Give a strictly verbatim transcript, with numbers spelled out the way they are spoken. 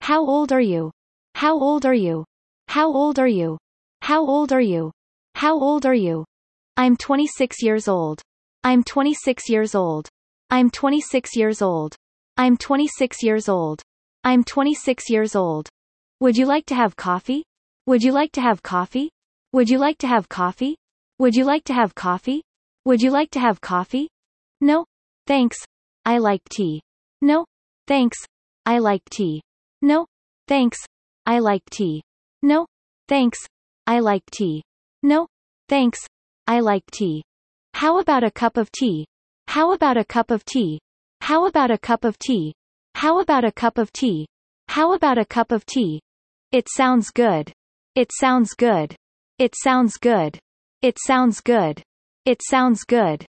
How old are you? How old are you? How old are you? How old are you? How old are you? I'm twenty-six years old. I'm twenty-six years old. I'm twenty-six years old. I'm twenty-six years old. I'm twenty-six years old. Would you like to have coffee? Would you like to have coffee? Would you like to have coffee? Would you like to have coffee? Would you like to have coffee? No, thanks. I like tea. No, thanks. I like tea. No, thanks. I like tea. No, thanks. I like tea. No, thanks. I like tea. How about a cup of tea? How about a cup of tea? How about a cup of tea? How about a cup of tea? How about a cup of tea? It sounds good. It sounds good. It sounds good. It sounds good. It sounds good.